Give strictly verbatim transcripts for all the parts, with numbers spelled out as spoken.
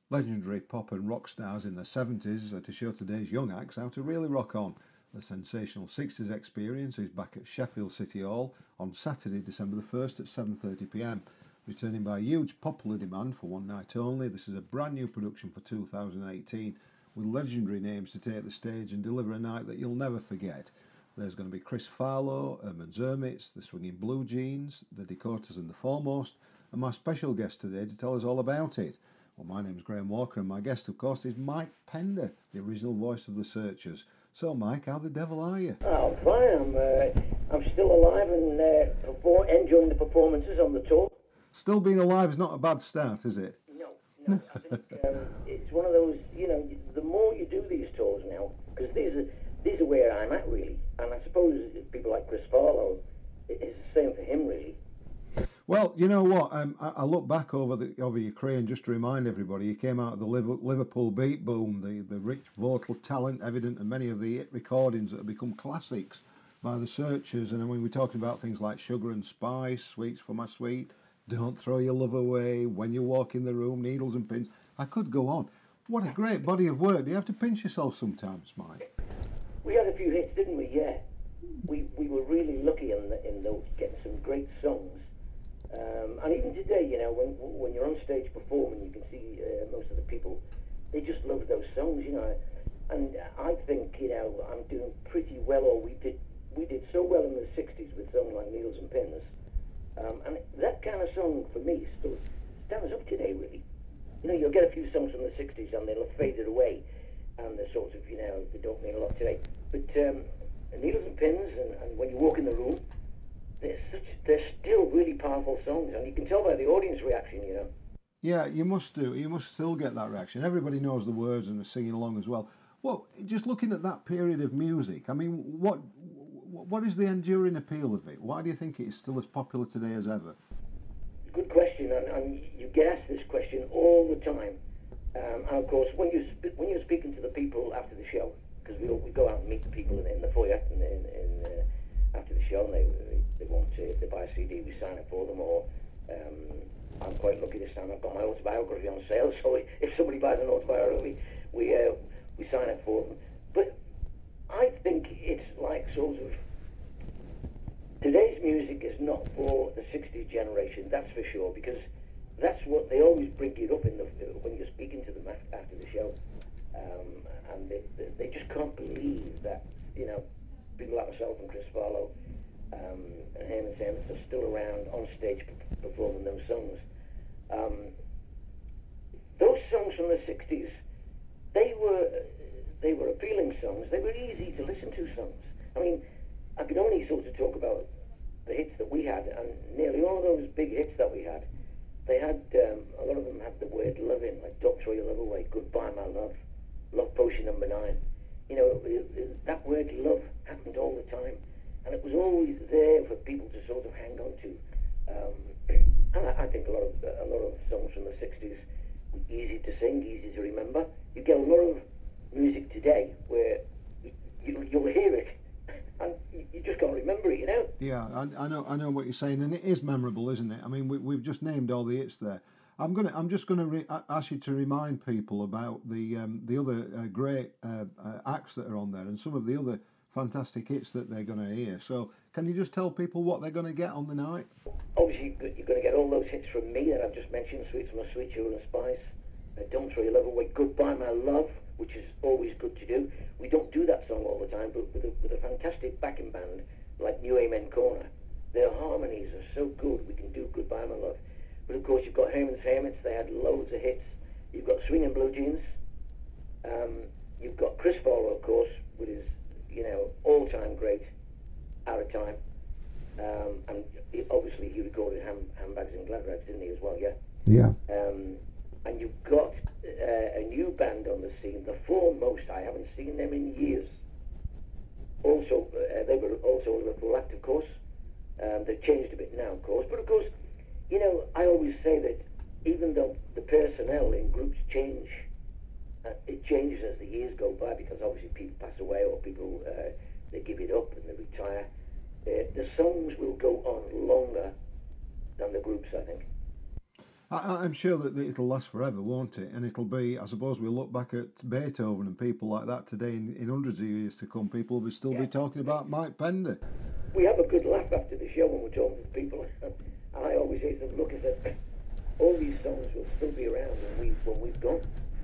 Legendary pop and rock stars in the seventies are to show today's young acts how to really rock on. The sensational sixties experience is back at Sheffield City Hall on Saturday, December the first at seven thirty p m. Returning by huge popular demand for one night only, this is a brand new production for two thousand eighteen with legendary names to take the stage and deliver a night that you'll never forget. There's going to be Chris Farlow, Herman's Hermits, the Swinging Blue Jeans, the Dakotas and the Foremost, and my special guest today to tell us all about it. Well, my name's Graham Walker and my guest, of course, is Mike Pender, the original voice of the Searchers. So, Mike, how the devil are you? Oh, I'm fine. I'm, uh, I'm still alive and uh, perform- enjoying the performances on the tour. Still being alive is not a bad start, is it? No, no. I think um, it's one of those, you know, the more you do these tours now, because these are, these are where I'm at, really. And I suppose people like Chris Farlow, it's the same for him, really. Well, you know what? Um, I, I look back over the over your career and just to remind everybody, you came out of the Liverpool beat boom, the, the rich vocal talent evident in many of the hit recordings that have become classics by the Searchers. And when we're talking about things like Sugar and Spice, Sweets for My Sweet, Don't Throw Your Love Away, When You Walk in the Room, Needles and Pins, I could go on. What a great body of work. Do you have to pinch yourself sometimes, Mike? We had a few hits, didn't we? Yeah. We we were really lucky in, the, in those, getting some great songs. Um, and even today, you know, when when you're on stage performing, you can see uh, most of the people, they just love those songs, you know. And I think, you know, I'm doing pretty well, or we did we did so well in the sixties with songs like Needles and Pins. Um, and that kind of song, for me, still stands up today, really. You know, you'll get a few songs from the sixties and they'll have faded away, and they're sort of, you know, they don't mean a lot today. But um, Needles and Pins and, and When You Walk in the Room, They're, such, they're still really powerful songs, and you can tell by the audience reaction, you know. Yeah, you must do. You must still get that reaction. Everybody knows the words and are singing along as well. Well, just looking at that period of music, I mean, what what is the enduring appeal of it? Why do you think it's still as popular today as ever? Good question, and, and you get asked this question all the time. Um, and of course, when you sp- when you're speaking to the people after the show, because we we go out and meet the people in, in the foyer and in, in uh, after the show, and they they want to, if they buy a C D, we sign it for them, or um, I'm quite lucky this time I've got my autobiography on sale, so if somebody buys an autobiography, we uh, we sign it for them. But I think it's like sort of, today's music is not for the sixties generation, that's for sure, because that's what they always bring it up in the when you're speaking to them after the show, um, and they, they just can't believe that, you know, people like myself and Chris Farlow um, and Herman's Hermits are still around on stage performing those songs. Um, those songs from the sixties, they were they were appealing songs. They were easy to listen to songs. I mean, I could only sort of talk about the hits that we had, and nearly all of those big hits that we had, they had, um, a lot of them had the word love in, like Don't Throw Your Love Away, Goodbye My Love, Love Potion Number Nine. You know, it, it, that word love happened all the time, and it was always there for people to sort of hang on to. Um, and I, I think a lot of a lot of songs from the sixties were easy to sing, easy to remember. You get a lot of music today where you, you, you'll hear it, and you just can't remember it, you know. Yeah, I, I know, I know what you're saying, and it is memorable, isn't it? I mean, we, we've just named all the hits there. I'm gonna, I'm just gonna re- ask you to remind people about the um, the other uh, great uh, uh, acts that are on there, and some of the other fantastic hits that they're gonna hear. So, can you just tell people what they're gonna get on the night? Obviously, you're going to get all those hits from me that I've just mentioned: Sweets from My Sweet, Sugar and Spice, uh, Don't Throw Your Love Away, Goodbye My Love, which is always good to do. We don't do that song all the time, but with a, with a fantastic backing band like New Amen Corner, their harmonies are so good, we can do Goodbye My Love. But of course, you've got Herman's Hermits, they had loads of hits. You've got Swinging Blue Jeans. Um, you've got Chris Farlow, of course, with his, you know, all-time great, Out of Time. Um, and he, obviously, he recorded ham, Handbags and Glad Rags, didn't he, as well, yeah? Yeah. Um, and you've got uh, a new band on the scene, The Foremost. I haven't seen them in years. Also, uh, they were also a Liverpool act, of course. Um, they've changed a bit now, of course. But of course, you know, I always say that even though the personnel in groups change, uh, it changes as the years go by, because obviously people pass away, or people, uh, they give it up and they retire. Uh, the songs will go on longer than the groups, I think. I, I'm sure that it'll last forever, won't it? And it'll be, I suppose, we'll look back at Beethoven and people like that today in, in hundreds of years to come. People will still Yeah. be talking about Mike Pender. We have a good laugh after the show when we're talking to people. And I always say to them, look, I said, all these songs will still be around when, we, when we've gone.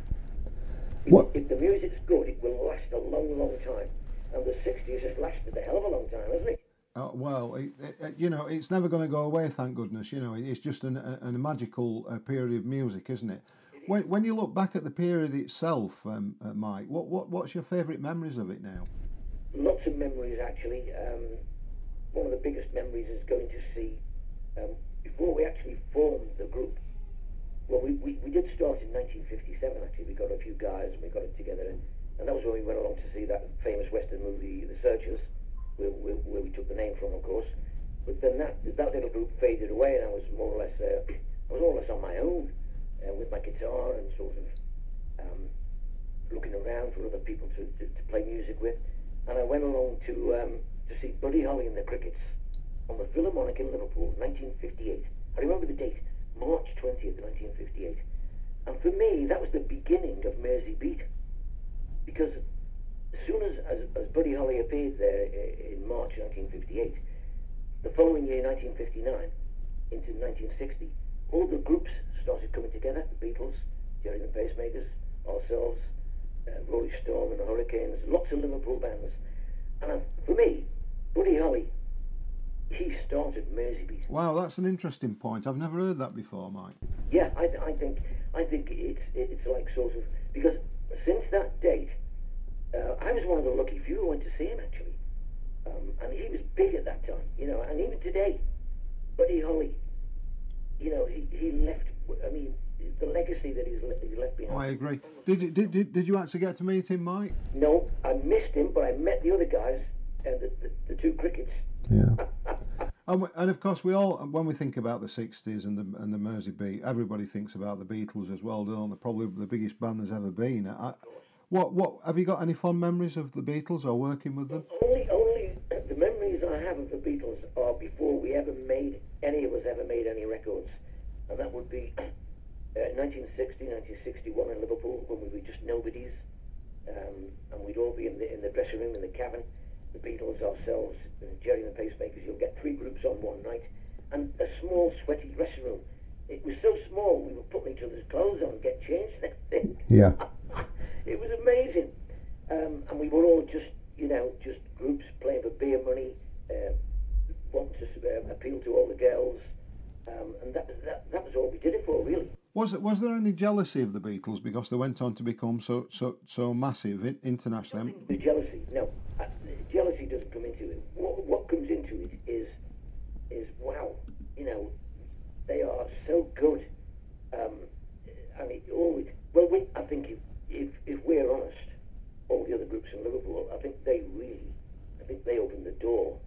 If, What? if the music's good, it will last a long, long time. And the sixties has lasted a hell of a long time, hasn't it? Uh, well, it, it, you know, it's never going to go away, thank goodness. You know, it's just an, a, a magical uh, period of music, isn't it? When, when you look back at the period itself, um, uh, Mike, what, what what's your favourite memories of it now? Lots of memories, actually. Um, one of the biggest memories is going to see, um, before we actually formed the group, well, we, we, we did start in nineteen fifty-seven, actually. We got a few guys and we got it together. And, and that was when we went along to see that famous Western movie, The Searchers, where, where, where we took the name from, of course. But then that that little group faded away, and I was more or less, uh, I was more or less on my own uh, with my guitar and sort of um, looking around for other people to, to, to play music with. And I went along to um, to see Buddy Holly and the Crickets on the Philharmonic in Liverpool, nineteen fifty-eight. I remember the date, March twentieth, nineteen fifty-eight. And for me, that was the beginning of Mersey Beat, because as soon as, as, as Buddy Holly appeared there in March nineteen fifty-eight, the following year, nineteen fifty-nine, into nineteen sixty, all the groups started coming together, the Beatles, Jerry and the Pacemakers, ourselves, uh, Rolling Stone and the Hurricanes, lots of Liverpool bands. And uh, for me, Buddy Holly, he started Mersey Beat. Wow, that's an interesting point. I've never heard that before, Mike. Yeah, I, I think I think it's it's like sort of, because since that date, uh, I was one of the lucky few who went to see him, actually. Um, and he was big at that time, you know, and even today, Buddy Holly, you know, he, he left, I mean, the legacy that he's, le- he's left behind. Oh, I agree. Did, you- did, did, did you actually get to meet him, Mike? No, I missed him, but I met the other guys, and the, the, the two Crickets. Yeah. And, we, and of course, we all, when we think about the sixties and the and the Mersey Beat, everybody thinks about the Beatles as well, don't they? Probably the biggest band there's ever been. I, what what have you got any fond memories of the Beatles or working with them? Only, only the memories I have of the Beatles are before we ever made, any of us ever made any records. And that would be uh, nineteen sixty, nineteen sixty-one in Liverpool, when we were just nobodies. Um, and we'd all be in the, in the dressing room, in the cabin. The Beatles, ourselves, uh, Jerry and the Pacemakers. You'll get three groups on one night. And a small, sweaty dressing room. It was so small, we were putting each other's clothes on and get changed and everything. Yeah. It was amazing. Um, and we were all just, you know, just groups playing for beer money, uh, wanting to uh, appeal to all the girls. Um, and that, that that was all we did it for, really. Was it, was there any jealousy of the Beatles because they went on to become so so so massive i- internationally? The jealousy, no. Uh, jealousy doesn't come into it. What, what comes into it is, is wow, you know, they are so good. Um, and it always, well, we, I think if, if, if we're honest, all the other groups in Liverpool, I think they really, I think they opened the door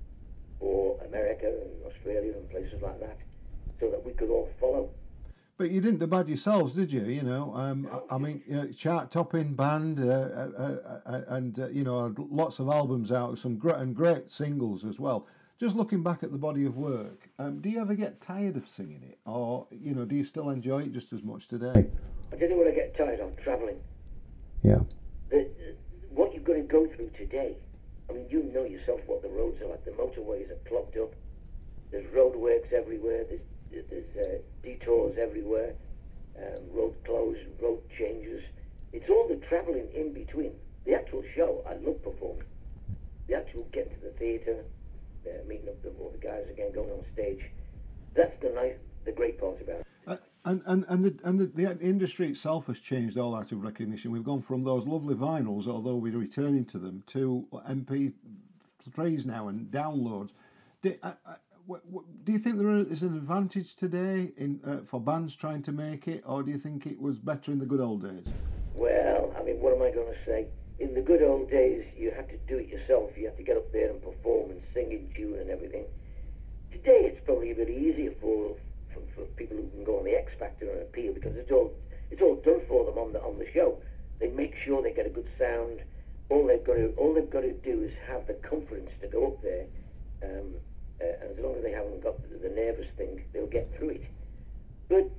for America and Australia and places like that, so that we could all follow. But you didn't do bad yourselves, did you? You know, um, I, I mean, you know, chart-topping band, uh, uh, uh, uh, and uh, you know, lots of albums out, some great and great singles as well. Just looking back at the body of work, um, do you ever get tired of singing it, or you know, do you still enjoy it just as much today? I tell you what I get tired of, travelling. Yeah. The, what you've got to go through today, I mean, you know yourself what the roads are like. The motorways are clogged up. There's roadworks everywhere. There's there's uh, detours everywhere. Um, road closed, road changes. It's all the travelling in between. The actual show, I love performing. The actual getting to the theatre, uh, meeting up with all the guys again, going on stage. That's the nice, the great part about it. Uh, and and and the and the, the industry itself has changed all out of recognition. We've gone from those lovely vinyls, although we're returning to them, to M P threes now and downloads. Do, uh, uh, w- w- do you think there is an advantage today in uh, for bands trying to make it, or do you think it was better in the good old days? Well, I mean, what am I going to say? In the good old days, you had to do it yourself. You had to get up there and perform and sing in tune and everything. Today, it's probably a bit easier for for, for people who can go on the X Factor and appeal, because it's all it's all done for them on the on the show. They make sure they get a good sound. All they've got to all they've got to do is have the confidence to go up there, um, uh, and as long as they haven't got the, the nervous thing, they'll get through it. But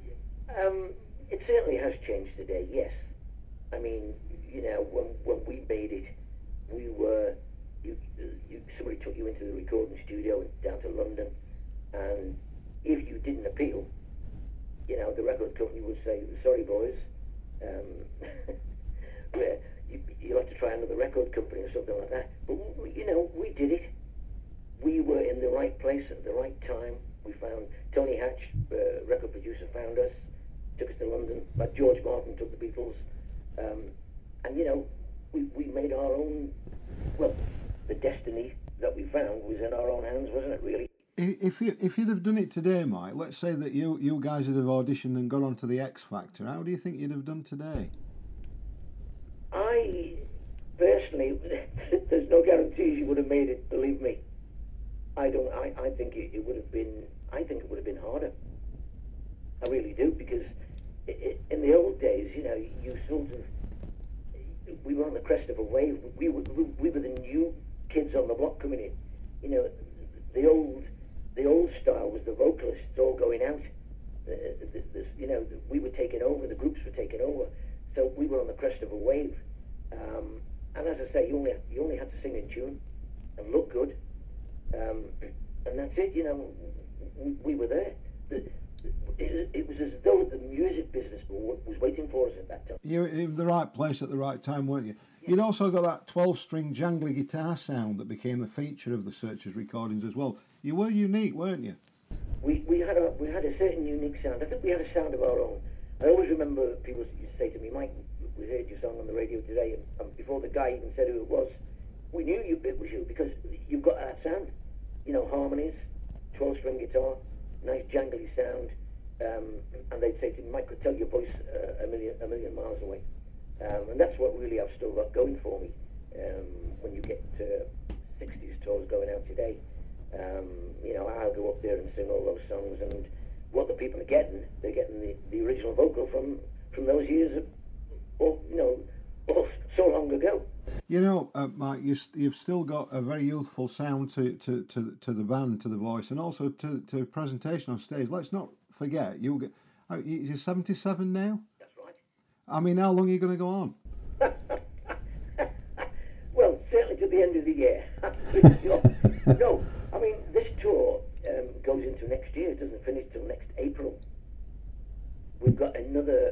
Um, it certainly has changed today, yes. I mean, you know, when when we made it, we were, you, you somebody took you into the recording studio down to London, and if you didn't appeal, you know, the record company would say, sorry boys, um, you, you'll have to try another record company or something like that. But, you know, we did it. We were in the right place at the right time. We found, Tony Hatch, uh, record producer, found us, took us to London, like George Martin took the Beatles. Um, and, you know, we, we made our own, well, the destiny that we found was in our own hands, wasn't it, really? If you if you'd have done it today, Mike, let's say that you, you guys had have auditioned and got onto the X Factor, how do you think you'd have done today? I, personally, there's no guarantees you would have made it, believe me. I don't, I, I think it, it would have been, I think it would have been harder. I really do, because it, it, in the old days, you know, you sort of, we were on the crest of a wave. We were, we were the new kids on the block coming in. You know, the old, the old style was the vocalists all going out. The, the, the, you know, the, we were taking over, the groups were taking over. So we were on the crest of a wave. Um, and as I say, you only, you only had to sing in tune and look good. Um, and that's it, you know, we, we were there. The, it, it was as though the music business was waiting for us at that time. You were in the right place at the right time, weren't you? Yeah. You'd also got that twelve-string jangly guitar sound that became the feature of the Searchers recordings as well. You were unique, weren't you? We we had a we had a certain unique sound. I think we had a sound of our own. I always remember people used to say to me, Mike, we heard your song on the radio today, and, and before the guy even said who it was, we knew you, it was you, because you've got that sound. You know, harmonies, twelve-string guitar, nice jangly sound, um, and they'd say to me, Mike could tell your voice uh, a million a million miles away. Um, and that's what really I've still got going for me. Um, when you get uh, sixties tours going out today, um, you know, I'll go up there and sing all those songs, and what the people are getting, they're getting the, the original vocal from, from those years, of, or, you know, or so long ago. You know, uh, Mike, you, you've still got a very youthful sound to, to, to, to the band, to the voice, and also to, to presentation on stage. Let's not forget, you'll get, uh, you're seventy-seven now? That's right. I mean, how long are you going to go on? Well, certainly to the end of the year. No, I mean, this tour um, goes into next year. It doesn't finish till next April. We've got another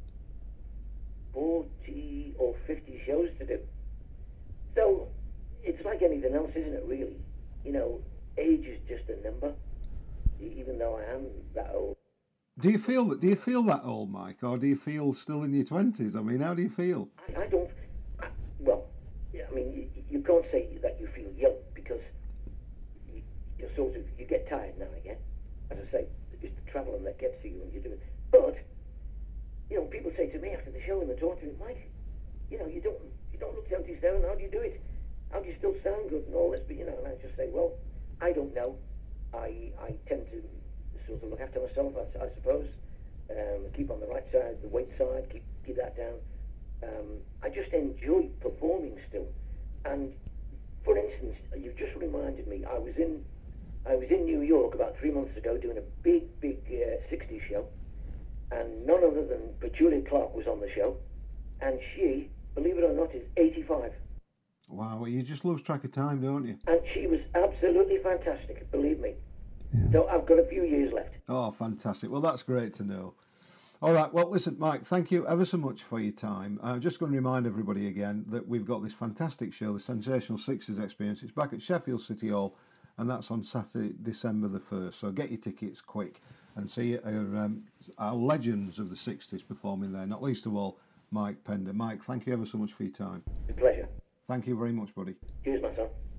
forty or fifty shows to do. So it's like anything else, isn't it, really? You know, age is just a number, even though I am that old. Do you feel that? Do you feel that old, Mike, or do you feel still in your twenties? I mean, how do you feel? I, I don't. I, well, yeah, I mean, you, you can't say that you feel young, because you, you're sort of you get tired now and again. As I say, it's the travelling that gets to you, and you do it. But you know, people say to me after the show and they talk to me, Mike, you know, you don't you don't look seventy-seven. How do you do it? How do you still sound good and all this? But you know, and I just say, well, I don't know. I I tend to sort of look after myself, I, I suppose. Um, keep on the right side, the weight side, keep keep that down. Um, I just enjoy performing still. And for instance, you've just reminded me. I was in I was in New York about three months ago doing a big big uh, sixties show, and none other than Petula Clark was on the show, and she, believe it or not, is eighty-five. Wow, well, you just lose track of time, don't you? And she was absolutely fantastic, believe me. Yeah. So I've got a few years left. Oh, fantastic. Well, that's great to know. All right, well, listen, Mike, thank you ever so much for your time. I'm just going to remind everybody again that we've got this fantastic show, the Sensational Sixties Experience. It's back at Sheffield City Hall, and that's on Saturday, December the first. So get your tickets quick and see our, um, our legends of the sixties performing there, not least of all, Mike Pender. Mike, thank you ever so much for your time. It's a pleasure. Thank you very much, buddy. Cheers, my son.